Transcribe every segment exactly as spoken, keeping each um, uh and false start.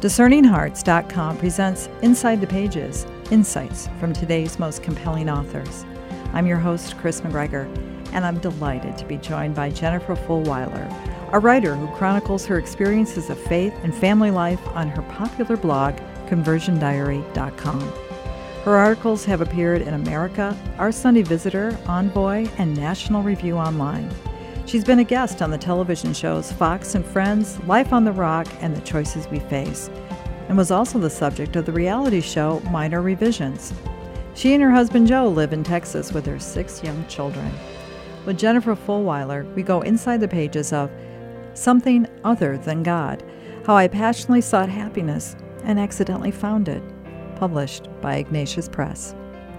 Discerning Hearts dot com presents Inside the Pages, insights from today's most compelling authors. I'm your host, Chris McGregor, and I'm delighted to be joined by Jennifer Fulwiler, a writer who chronicles her experiences of faith and family life on her popular blog, conversion diary dot com. Her articles have appeared in America, Our Sunday Visitor, Envoy, and National Review Online. She's been a guest on the television shows Fox and Friends, Life on the Rock, and The Choices We Face, and was also the subject of the reality show Minor Revisions. She and her husband Joe live in Texas with their six young children. With Jennifer Fulwiler, we go inside the pages of Something Other Than God, How I Passionately Sought Happiness and Accidentally Found It, published by Ignatius Press.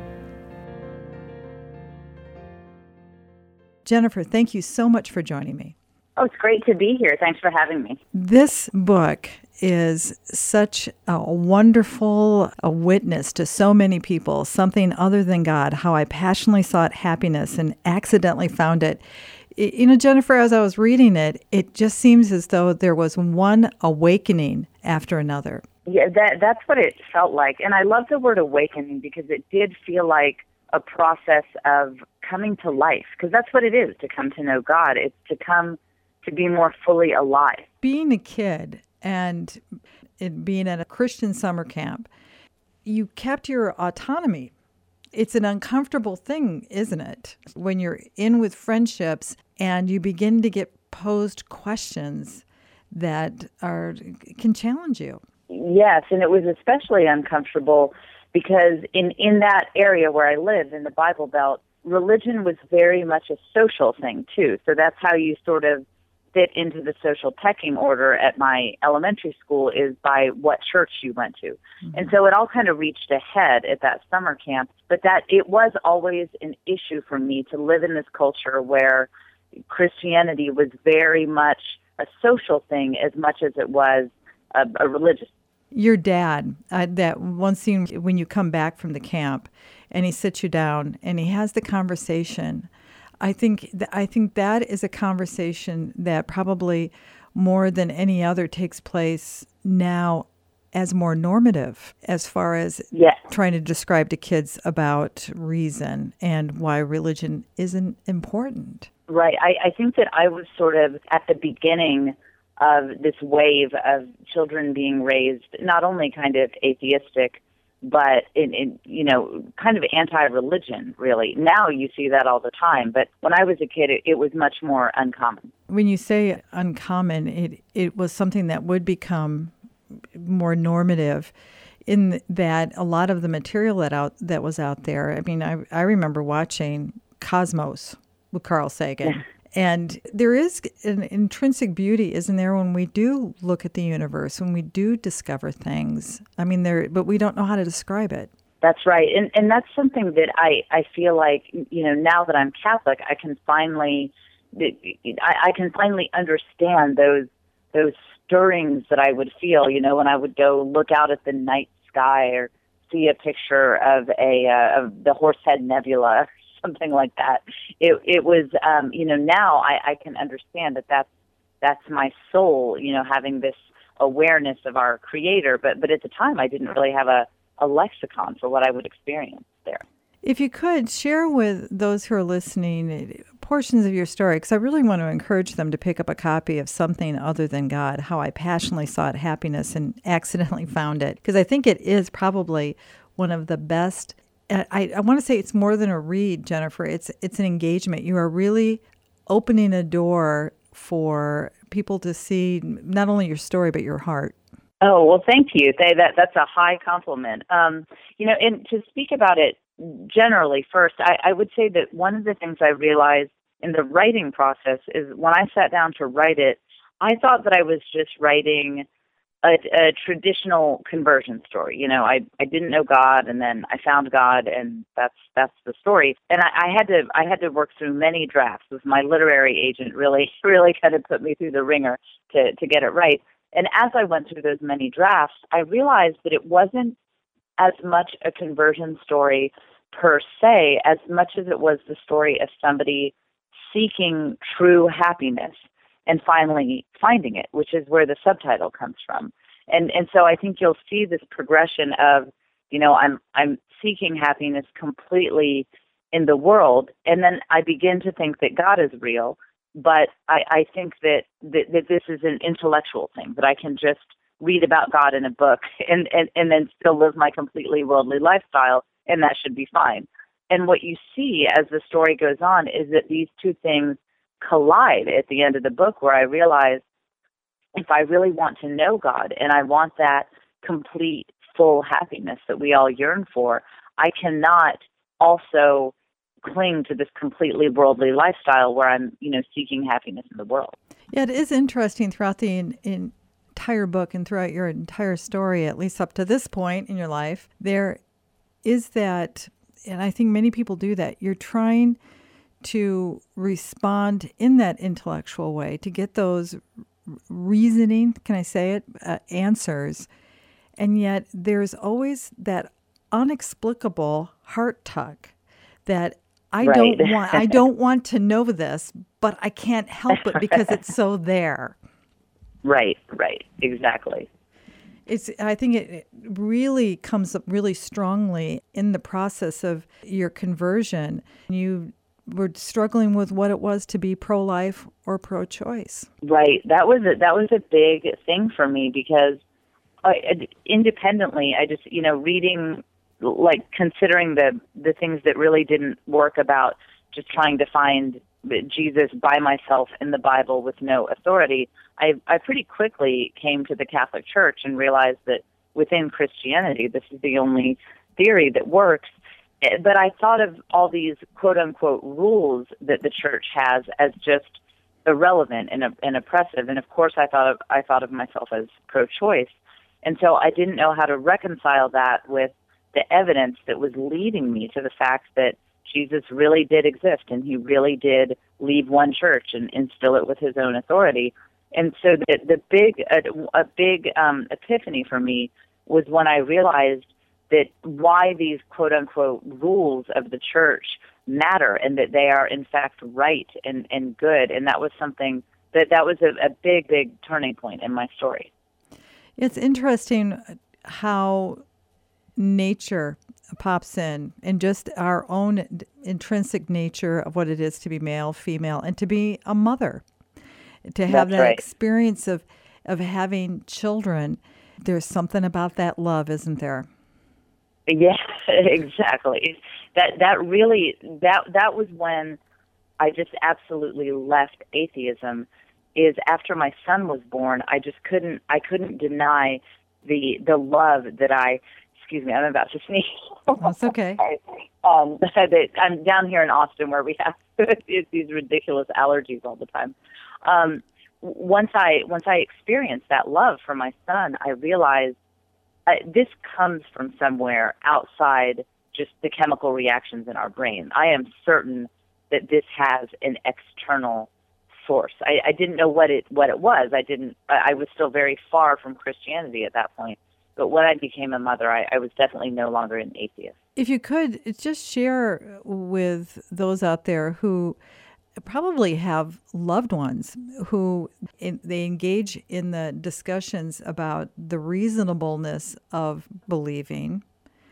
Jennifer, thank you so much for joining me. Oh, it's great to be here. Thanks for having me. This book is such a wonderful a witness to so many people, Something Other Than God, How I Passionately Sought Happiness and Accidentally Found It. You know, Jennifer, as I was reading it, it just seems as though there was one awakening after another. Yeah, that that's what it felt like. And I love the word awakening because it did feel like a process of coming to life, because that's what it is, to come to know God. It's to come to be more fully alive. Being a kid and it being at a Christian summer camp, you kept your autonomy. It's an uncomfortable thing, isn't it? When you're in with friendships and you begin to get posed questions that are can challenge you. Yes, and it was especially uncomfortable because in, in that area where I lived, in the Bible Belt, religion was very much a social thing, too. So that's how you sort of fit into the social pecking order at my elementary school, is by what church you went to. Mm-hmm. And so it all kind of reached a head at that summer camp, but that it was always an issue for me to live in this culture where Christianity was very much a social thing as much as it was a, a religious. Your dad, uh, that one scene when you come back from the camp and he sits you down and he has the conversation, I think th- I think that is a conversation that probably more than any other takes place now as more normative as far as yes. trying to describe to kids about reason and why religion isn't important. Right. I, I think that I was sort of at the beginning of this wave of children being raised, not only kind of atheistic, but in, in you know, kind of anti-religion, really. Now you see that all the time, but when I was a kid, it, it was much more uncommon. When you say uncommon, it it was something that would become more normative in that a lot of the material that out that was out there. I mean, I I remember watching Cosmos with Carl Sagan. And there is an intrinsic beauty, isn't there, when we do look at the universe, when we do discover things. I mean, there, but we don't know how to describe it. That's right. And and that's something that I, I feel like, you know, now that I'm Catholic, I can finally, I, I can finally understand those those stirrings that I would feel, you know, when I would go look out at the night sky or see a picture of a uh, of the Horsehead Nebula, something like that. It it was, um, you know, now I, I can understand that that's, that's my soul, you know, having this awareness of our Creator. But but at the time, I didn't really have a, a lexicon for what I would experience there. If you could, share with those who are listening portions of your story, because I really want to encourage them to pick up a copy of Something Other Than God, How I Passionately Sought Happiness and Accidentally Found It, because I think it is probably one of the best. I, I want to say it's more than a read, Jennifer. It's it's an engagement. You are really opening a door for people to see not only your story, but your heart. Oh, well, thank you. They, that That's a high compliment. Um, you know, and to speak about it generally first, I, I would say that one of the things I realized in the writing process is when I sat down to write it, I thought that I was just writing A, a traditional conversion story. You know, I, I didn't know God, and then I found God, and that's that's the story. And I, I had to I had to work through many drafts with my literary agent. Really, really kind of put me through the ringer to to get it right. And as I went through those many drafts, I realized that it wasn't as much a conversion story per se, as much as it was the story of somebody seeking true happiness and finally finding it, which is where the subtitle comes from. And and so I think you'll see this progression of, you know, I'm I'm seeking happiness completely in the world, and then I begin to think that God is real, but I, I think that, that that this is an intellectual thing, that I can just read about God in a book and, and, and then still live my completely worldly lifestyle, and that should be fine. And what you see as the story goes on is that these two things collide at the end of the book, where I realize if I really want to know God and I want that complete, full happiness that we all yearn for, I cannot also cling to this completely worldly lifestyle where I'm, you know, seeking happiness in the world. Yeah, it is interesting throughout the in, in entire book and throughout your entire story, at least up to this point in your life, there is that, and I think many people do that, you're trying to respond in that intellectual way to get those reasoning, can I say it, uh, answers, and yet there's always that inexplicable heart tug that I right. don't want I don't want to know this, but I can't help it because it's so there. Right, right, exactly. It's. I think it really comes up really strongly in the process of your conversion. You were struggling with what it was to be pro-life or pro-choice. Right. That was a, that was a big thing for me because I, independently, I just, you know, reading, like considering the the things that really didn't work about just trying to find Jesus by myself in the Bible with no authority, I, I pretty quickly came to the Catholic Church and realized that within Christianity, this is the only theory that works. But I thought of all these quote-unquote rules that the Church has as just irrelevant and, and oppressive. And of course, I thought of I thought of myself as pro-choice, and so I didn't know how to reconcile that with the evidence that was leading me to the fact that Jesus really did exist, and he really did leave one church and instill it with his own authority. And so the, the big, a, a big um, epiphany for me was when I realized that why these quote-unquote rules of the church matter and that they are, in fact, right and, and good. And that was something that, that was a, a big, big turning point in my story. It's interesting how nature pops in and just our own intrinsic nature of what it is to be male, female, and to be a mother, to have That's that right. experience of, of having children. There's something about that love, isn't there? Yeah, exactly. That that really that that was when I just absolutely left atheism. Is after my son was born, I just couldn't I couldn't deny the the love that I. Excuse me, I'm about to sneeze. That's okay. um, I'm down here in Austin where we have these ridiculous allergies all the time. Um, once I once I experienced that love for my son, I realized uh, this comes from somewhere outside just the chemical reactions in our brain. I am certain that this has an external source. I, I didn't know what it what it was. I didn't. I was still very far from Christianity at that point. But when I became a mother, I, I was definitely no longer an atheist. If you could just share with those out there who probably have loved ones who in, they engage in the discussions about the reasonableness of believing,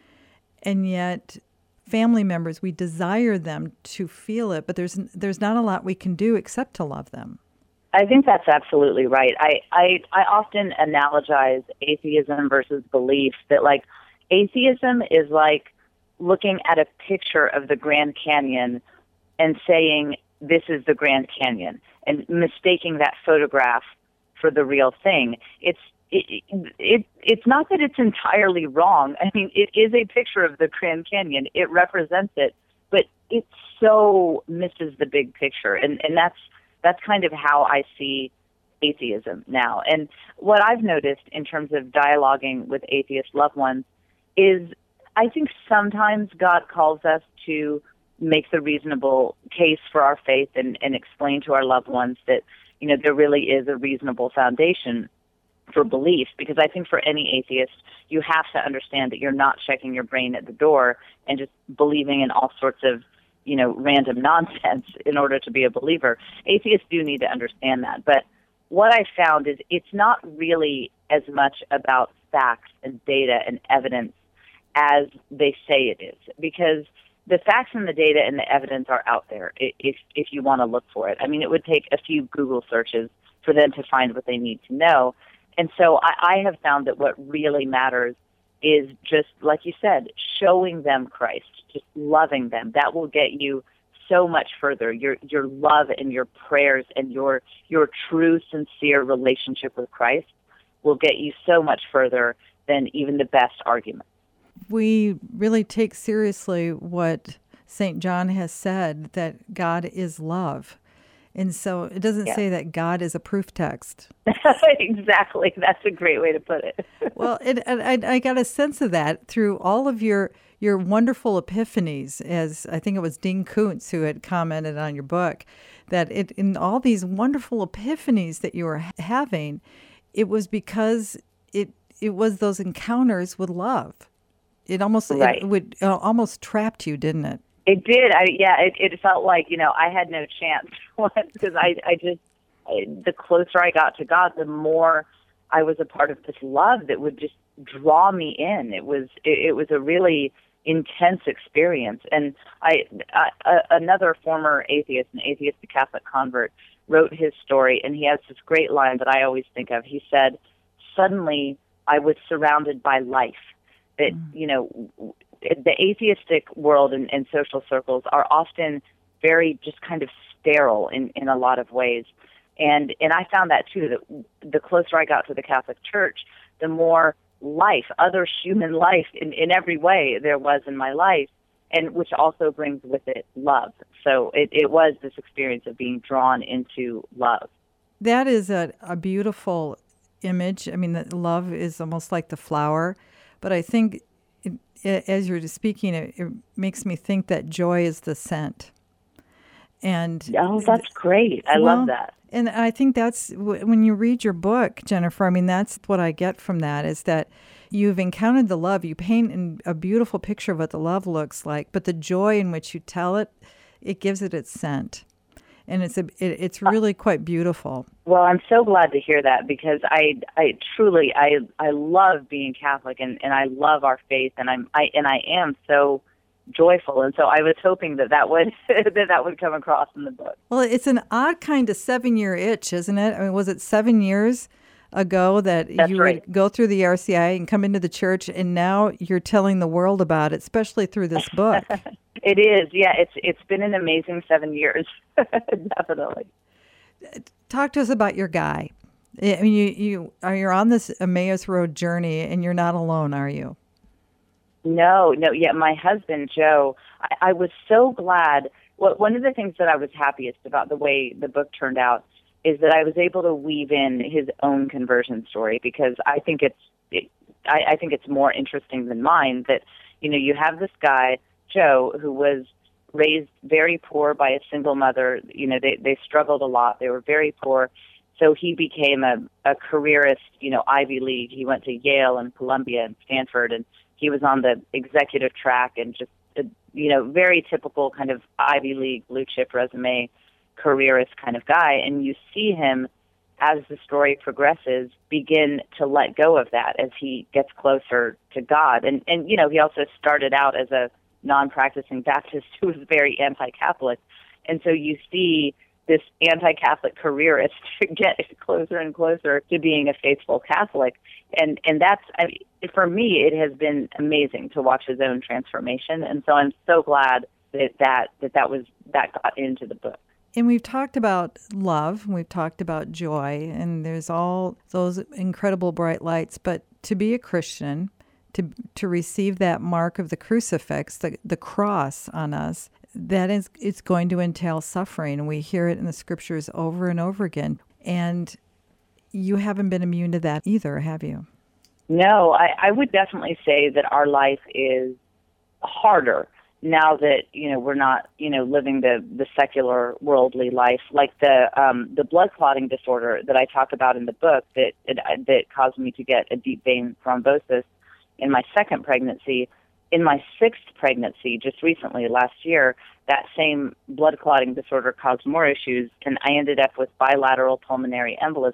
and yet family members, we desire them to feel it, but there's there's not a lot we can do except to love them. I think that's absolutely right. I, I, I often analogize atheism versus belief, that like atheism is like looking at a picture of the Grand Canyon and saying, this is the Grand Canyon, and mistaking that photograph for the real thing. It's it, it it's not that it's entirely wrong. I mean, it is a picture of the Grand Canyon. It represents it, but it so misses the big picture, and and that's That's kind of how I see atheism now. And what I've noticed in terms of dialoguing with atheist loved ones is I think sometimes God calls us to make the reasonable case for our faith and, and explain to our loved ones that, you know, there really is a reasonable foundation for belief. Because I think for any atheist, you have to understand that you're not checking your brain at the door and just believing in all sorts of, you know, random nonsense in order to be a believer. Atheists do need to understand that. But what I found is it's not really as much about facts and data and evidence as they say it is, because the facts and the data and the evidence are out there if if you want to look for it. I mean, it would take a few Google searches for them to find what they need to know. And so I, I have found that what really matters is just, like you said, showing them Christ, just loving them. That will get you so much further. Your your love and your prayers and your your true, sincere relationship with Christ will get you so much further than even the best argument. We really take seriously what Saint John has said, that God is love. And so it doesn't yeah. say that God is a proof text. Exactly. That's a great way to put it. Well, it, I, I got a sense of that through all of your your wonderful epiphanies, as I think it was Dean Koontz who had commented on your book, that it in all these wonderful epiphanies that you were having, it was because it it was those encounters with love. It almost right. it would uh, almost trapped you, didn't it? It did. I, yeah, it, it felt like, you know, I had no chance because I, I just, I, the closer I got to God, the more I was a part of this love that would just draw me in. It was, it, it was a really intense experience. And I, I uh, another former atheist, an atheistic Catholic convert, wrote his story, and he has this great line that I always think of. He said, "Suddenly I was surrounded by life." That, mm. you know, the atheistic world and, and social circles are often very just kind of sterile in, in a lot of ways. And and I found that too, that the closer I got to the Catholic Church, the more life, other human life in, in every way there was in my life, and which also brings with it love. So it, it was this experience of being drawn into love. That is a, a beautiful image. I mean, that love is almost like the flower, but I think It, it, as you're speaking, it, it makes me think that joy is the scent. And oh, that's great. I well, love that. And I think that's, when you read your book, Jennifer, I mean, that's what I get from that, is that you've encountered the love. You paint a beautiful picture of what the love looks like, but the joy in which you tell it, it gives it its scent. And it's a, it, it's really quite beautiful. Well, I'm so glad to hear that, because I, I truly, I, I love being Catholic, and, and I love our faith, and I'm, I, and I am so joyful, and so I was hoping that that would that that would come across in the book. Well, it's an odd kind of seven-year itch, isn't it? I mean, was it seven years ago that That's you right. would go through the R C I and come into the church, and now you're telling the world about it, especially through this book? It is, yeah. It's it's been an amazing seven years, definitely. Talk to us about your guy. I mean, you you are you're on this Emmaus Road journey, and you're not alone, are you? No, no. Yeah, my husband Joe. I, I was so glad. Well, one of the things that I was happiest about the way the book turned out is that I was able to weave in his own conversion story, because I think it's it, I, I think it's more interesting than mine. That, you know, you have this guy Joe who was raised very poor by a single mother. You know, they they struggled a lot. They were very poor. So he became a, a careerist, you know, Ivy League. He went to Yale and Columbia and Stanford, and he was on the executive track, and just, a, you know, very typical kind of Ivy League blue chip resume careerist kind of guy. And you see him, as the story progresses, begin to let go of that as he gets closer to God. And, and you know, he also started out as a non-practicing Baptist who was very anti-Catholic. And so you see this anti-Catholic careerist get closer and closer to being a faithful Catholic. And and that's, I mean, for me, it has been amazing to watch his own transformation. And so I'm so glad that that, that, that was that got into the book. And we've talked about love, we've talked about joy, and there's all those incredible bright lights. But to be a Christian, to to receive that mark of the crucifix, the, the cross on us, that is, it's going to entail suffering. And we hear it in the scriptures over and over again. And you haven't been immune to that either, have you? No, I, I would definitely say that our life is harder now that, you know, we're not, you know, living the, the secular worldly life. Like the um, the blood clotting disorder that I talk about in the book that, that that caused me to get a deep vein thrombosis in my second pregnancy. In my sixth pregnancy, just recently, last year, that same blood clotting disorder caused more issues, and I ended up with bilateral pulmonary embolisms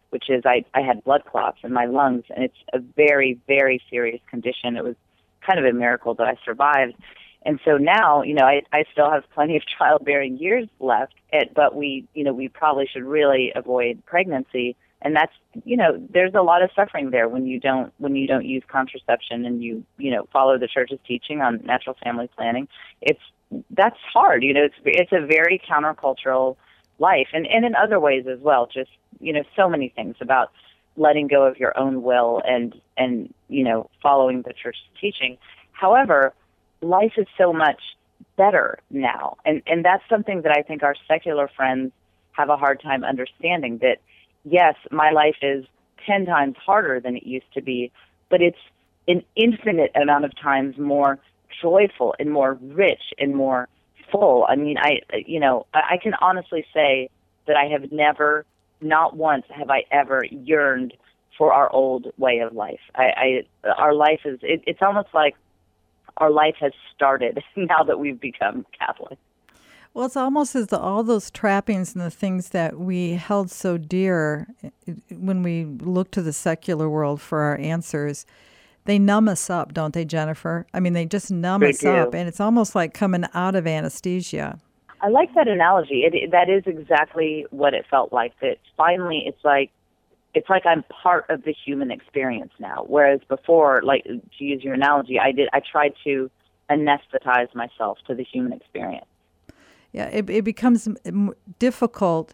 which is I, I had blood clots in my lungs, and it's a very, very serious condition. It was kind of a miracle that I survived. And so now, you know, I, I still have plenty of childbearing years left, it, but we, you know, we probably should really avoid pregnancy. And that's, you know, there's a lot of suffering there when you don't, when you don't use contraception and you, you know, follow the church's teaching on natural family planning. It's, that's hard. You know, it's, it's a very countercultural life, and, and in other ways as well, just, you know, so many things about letting go of your own will and, and, you know, following the church's teaching. However, life is so much better now. And, and that's something that I think our secular friends have a hard time understanding, that, yes, my life is ten times harder than it used to be, but it's an infinite amount of times more joyful and more rich and more full. I mean, I, you know, I can honestly say that I have never, not once have I ever yearned for our old way of life. I, I our life is, it, it's almost like our life has started now that we've become Catholic. Well, it's almost as though all those trappings and the things that we held so dear when we look to the secular world for our answers, they numb us up, don't they, Jennifer? I mean, they just numb They us do. up, and it's almost like coming out of anesthesia. I like that analogy. It, that is exactly what it felt like, that finally it's like, it's like I'm part of the human experience now. Whereas before, like, to use your analogy, I did, I tried to anesthetize myself to the human experience. Yeah, it, it becomes m- difficult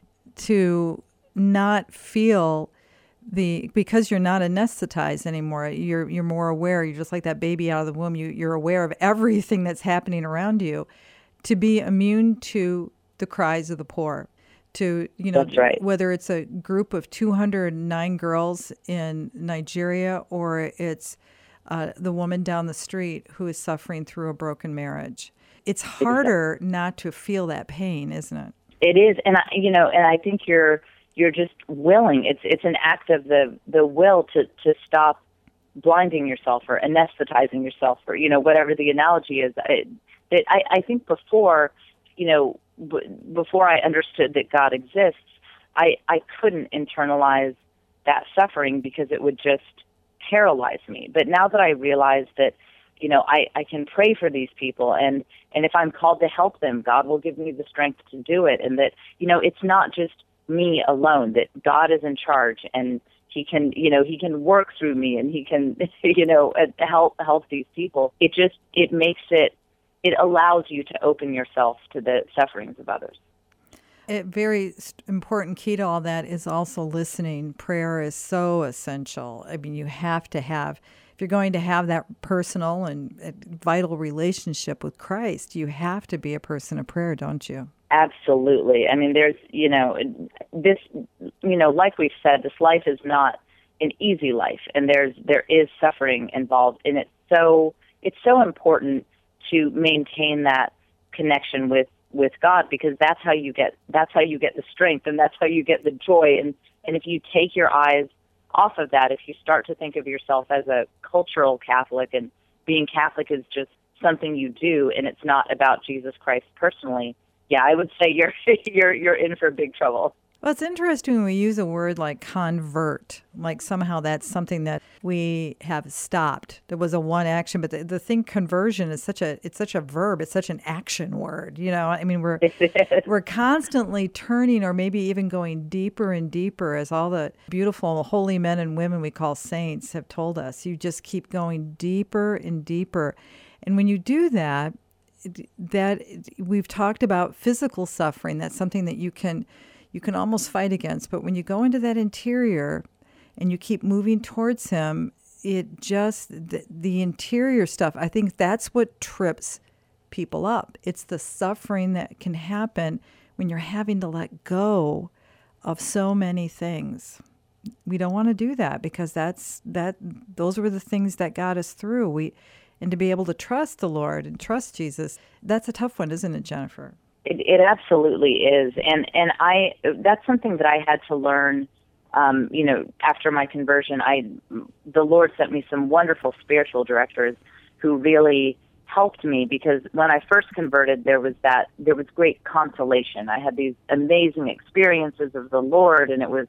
to not feel the, because you're not anesthetized anymore. You're you're more aware. You're just like that baby out of the womb. You you're aware of everything that's happening around you. To be immune to the cries of the poor, to, you know, That's right. whether it's a group of two hundred nine girls in Nigeria or it's uh, the woman down the street who is suffering through a broken marriage. It's harder exactly. not to feel that pain, isn't it? It is, and I, you know, and I think you're you're just willing. It's it's an act of the the will to to stop blinding yourself or anesthetizing yourself, or, you know, whatever the analogy is. It, that I, I think before, you know, b- before I understood that God exists, I I couldn't internalize that suffering because it would just paralyze me. But now that I realize that, you know, I, I can pray for these people, and, and if I'm called to help them, God will give me the strength to do it. And that, you know, it's not just me alone, that God is in charge, and he can, you know, he can work through me, and he can, you know, help, help these people. It just, it makes it, it allows you to open yourself to the sufferings of others. A very important key to all that is also listening. Prayer is so essential. I mean, you have to have, if you're going to have that personal and vital relationship with Christ, you have to be a person of prayer, don't you? Absolutely. I mean, there's, you know, this, you know, like we've said, this life is not an easy life, and there's, there is suffering involved, and it's so, it's so important to maintain that connection with, with God, because that's how you get, that's how you get the strength, and that's how you get the joy. And, and if you take your eyes off of that, if you start to think of yourself as a cultural Catholic, and being Catholic is just something you do, and it's not about Jesus Christ personally, yeah, I would say you're you're you're in for big trouble. Well, it's interesting when we use a word like convert, like somehow that's something that we have stopped. There was a one action, but the, the thing conversion is such a, it's such a verb, it's such an action word, you know? I mean, we're we're constantly turning, or maybe even going deeper and deeper, as all the beautiful holy men and women we call saints have told us. You just keep going deeper and deeper. And when you do that, that we've talked about physical suffering, that's something that you can you can almost fight against. But when you go into that interior and you keep moving towards him, it just, the, the interior stuff, I think that's what trips people up. It's the suffering that can happen when you're having to let go of so many things. We don't want to do that, because that's that those were the things that got us through. We and to be able to trust the Lord and trust Jesus, that's a tough one, isn't it, Jennifer? It, it absolutely is, and and I that's something that I had to learn. Um, you know, after my conversion, I the Lord sent me some wonderful spiritual directors who really helped me, because when I first converted, there was that there was great consolation. I had these amazing experiences of the Lord, and it was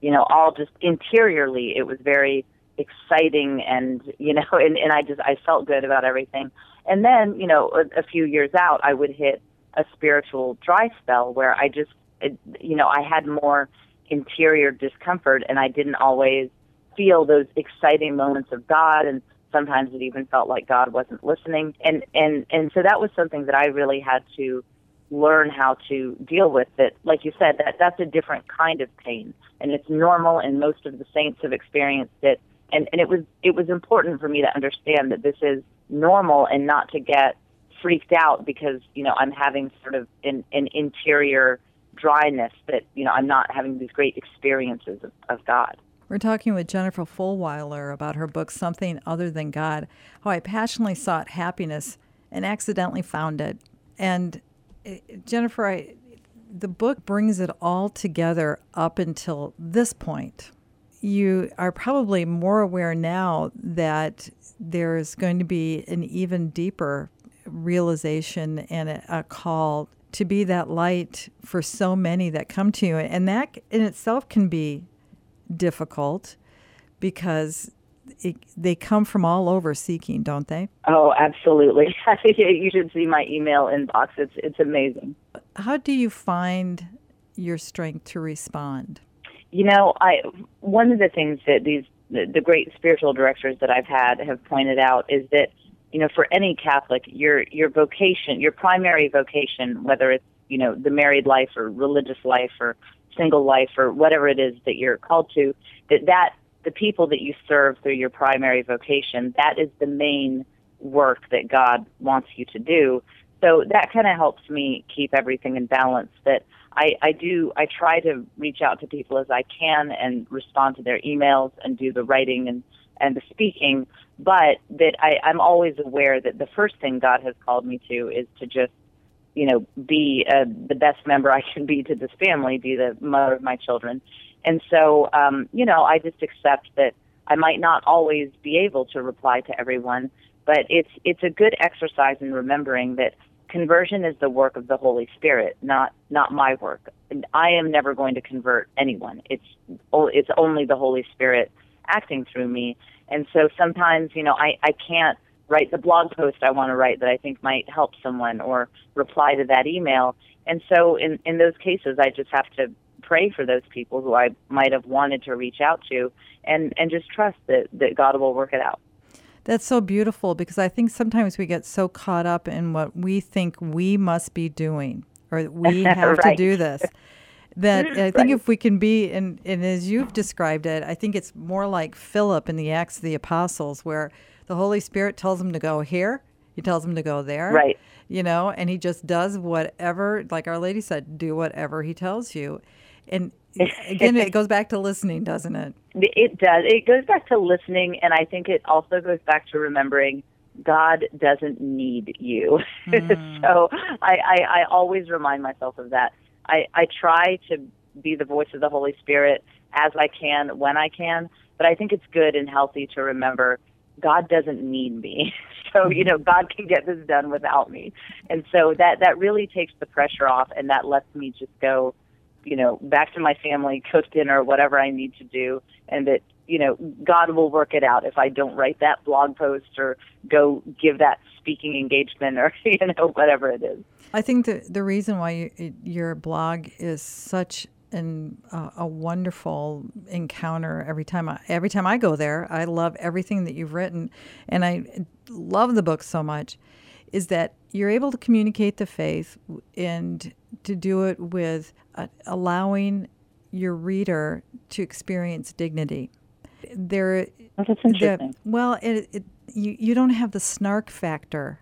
you know, all just interiorly, it was very exciting, and, you know, and, and I just, I felt good about everything. And then, you know, a, a few years out, I would hit a spiritual dry spell where I just, it, you know, I had more interior discomfort, and I didn't always feel those exciting moments of God, and sometimes it even felt like God wasn't listening. And, and, and so that was something that I really had to learn how to deal with. That, like you said, that that's a different kind of pain, and it's normal, and most of the saints have experienced it. And, and it was it was important for me to understand that this is normal, and not to get freaked out because, you know, I'm having sort of an, an interior dryness, that, you know, I'm not having these great experiences of, of God. We're talking with Jennifer Fulwiler about her book, Something Other Than God, How I Passionately Sought Happiness and Accidentally Found It. And uh, Jennifer, I, the book brings it all together up until this point. You are probably more aware now that there's going to be an even deeper realization and a, a call to be that light for so many that come to you. And that in itself can be difficult because it, they come from all over seeking, don't they? Oh, absolutely. You should see my email inbox. It's it's amazing. How do you find your strength to respond? You know, I one of the things that these the, the great spiritual directors that I've had have pointed out is that, you know, for any Catholic, your your vocation, your primary vocation, whether it's, you know, the married life or religious life or single life or whatever it is that you're called to, that, that the people that you serve through your primary vocation, that is the main work that God wants you to do. So that kind of helps me keep everything in balance, that I, I do, I try to reach out to people as I can and respond to their emails and do the writing and, and the speaking, but that I, I'm always aware that the first thing God has called me to is to just, you know, be uh, the best member I can be to this family, be the mother of my children. And so, um, you know, I just accept that I might not always be able to reply to everyone, but it's it's a good exercise in remembering that conversion is the work of the Holy Spirit, not not my work. And I am never going to convert anyone. It's it's only the Holy Spirit acting through me. And so sometimes, you know, I, I can't write the blog post I want to write that I think might help someone or reply to that email. And so in, in those cases, I just have to pray for those people who I might have wanted to reach out to and, and just trust that, that God will work it out. That's so beautiful, because I think sometimes we get so caught up in what we think we must be doing, or we have right. to do this, that I think right. if we can be, and, and as you've described it, I think it's more like Philip in the Acts of the Apostles, where the Holy Spirit tells him to go here, he tells him to go there, right? You know, and he just does whatever, like Our Lady said, do whatever he tells you. And again, it goes back to listening, doesn't it? It does. It goes back to listening, and I think it also goes back to remembering God doesn't need you. Mm. So I, I, I always remind myself of that. I, I try to be the voice of the Holy Spirit as I can, when I can, but I think it's good and healthy to remember God doesn't need me. So, you know, God can get this done without me. And so that, that really takes the pressure off, and that lets me just go, you know, back to my family, cook dinner, whatever I need to do, and that, you know, God will work it out if I don't write that blog post or go give that speaking engagement or, you know, whatever it is. I think the, the reason why you, your blog is such an, uh, a wonderful encounter every time I, every time I go there, I love everything that you've written, and I love the book so much, is that you're able to communicate the faith and to do it with uh, allowing your reader to experience dignity. There, oh, that's interesting. The, well, it, it, you you don't have the snark factor,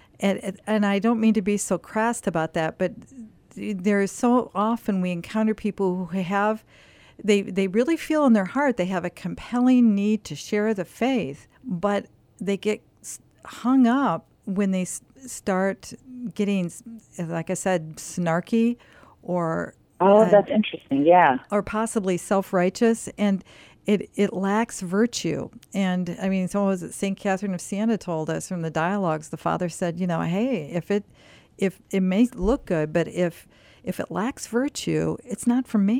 and and I don't mean to be so crass about that, but there is so often we encounter people who have, they they really feel in their heart they have a compelling need to share the faith, but they get hung up when they start getting, like I said, snarky or oh, uh, that's interesting, yeah, or possibly self-righteous, and it it lacks virtue. And I mean, so was it Saint Catherine of Siena told us from the dialogues. The father said, you know, hey, if it if it may look good, but if if it lacks virtue, it's not for me.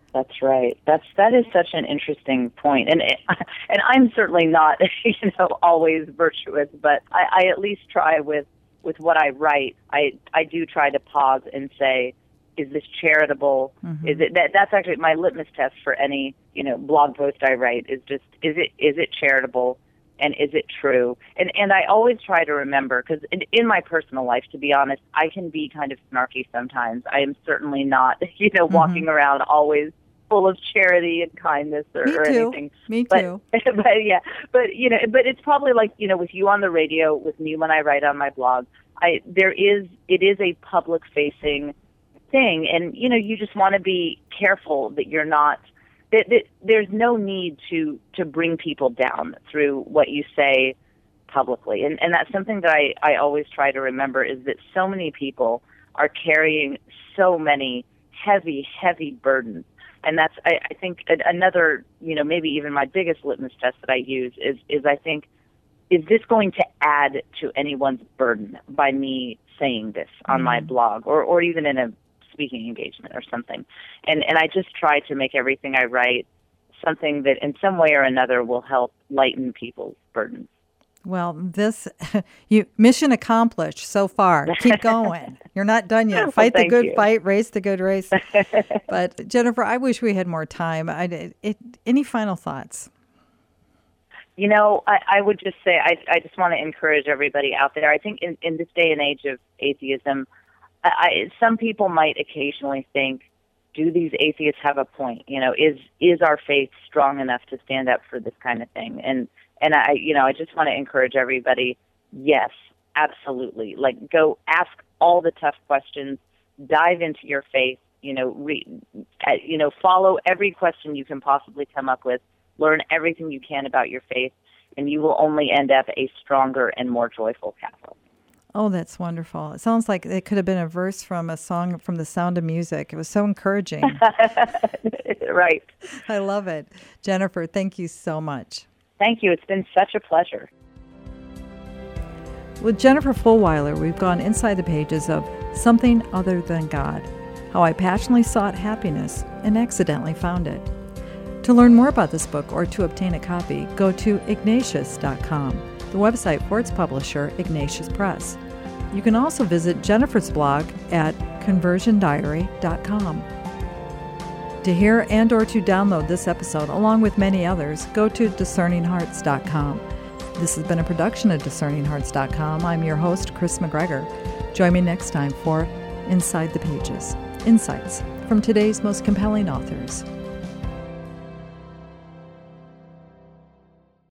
That's right. That's that is such an interesting point, and and I'm certainly not, you know, always virtuous, but I, I at least try with with what I write. I I do try to pause and say, is this charitable? Mm-hmm. Is it that? That's actually my litmus test for any, you know, blog post I write. Is just is it is it charitable, and is it true? And and I always try to remember, because in, in my personal life, to be honest, I can be kind of snarky sometimes. I am certainly not, you know, walking mm-hmm. around always full of charity and kindness or, Me or too. anything. Me but, too. But yeah, but you know, but it's probably like, you know, with you on the radio, with me when I write on my blog. I there is it is a public facing thing, and you know, you just want to be careful that you're not. That, that there's no need to to bring people down through what you say publicly, and and that's something that I I always try to remember, is that so many people are carrying so many heavy heavy burdens. And that's, I, I think, another, you know, maybe even my biggest litmus test that I use is, is I think, is this going to add to anyone's burden by me saying this on mm-hmm. my blog or, or even in a speaking engagement or something? And and I just try to make everything I write something that in some way or another will help lighten people's burdens. Well, this you mission accomplished so far. Keep going. You're not done yet. Well, fight the good you. fight, race the good race. But Jennifer, I wish we had more time. I, it, any final thoughts? You know, I, I would just say I, I just want to encourage everybody out there. I think in, in this day and age of atheism, I, I, some people might occasionally think, do these atheists have a point? You know, is is our faith strong enough to stand up for this kind of thing? And And I, you know, I just want to encourage everybody. Yes, absolutely. Like, go ask all the tough questions. Dive into your faith. You know, re, you know, follow every question you can possibly come up with. Learn everything you can about your faith, and you will only end up a stronger and more joyful Catholic. Oh, that's wonderful. It sounds like it could have been a verse from a song from The Sound of Music. It was so encouraging. Right. I love it. Jennifer, thank you so much. Thank you. It's been such a pleasure. With Jennifer Fulwiler, we've gone inside the pages of Something Other Than God, How I Passionately Sought Happiness and Accidentally Found It. To learn more about this book or to obtain a copy, go to ignatius dot com, the website for its publisher, Ignatius Press. You can also visit Jennifer's blog at conversion diary dot com. To hear and or to download this episode, along with many others, go to discerning hearts dot com. This has been a production of discerning hearts dot com. I'm your host, Chris McGregor. Join me next time for Inside the Pages, insights from today's most compelling authors.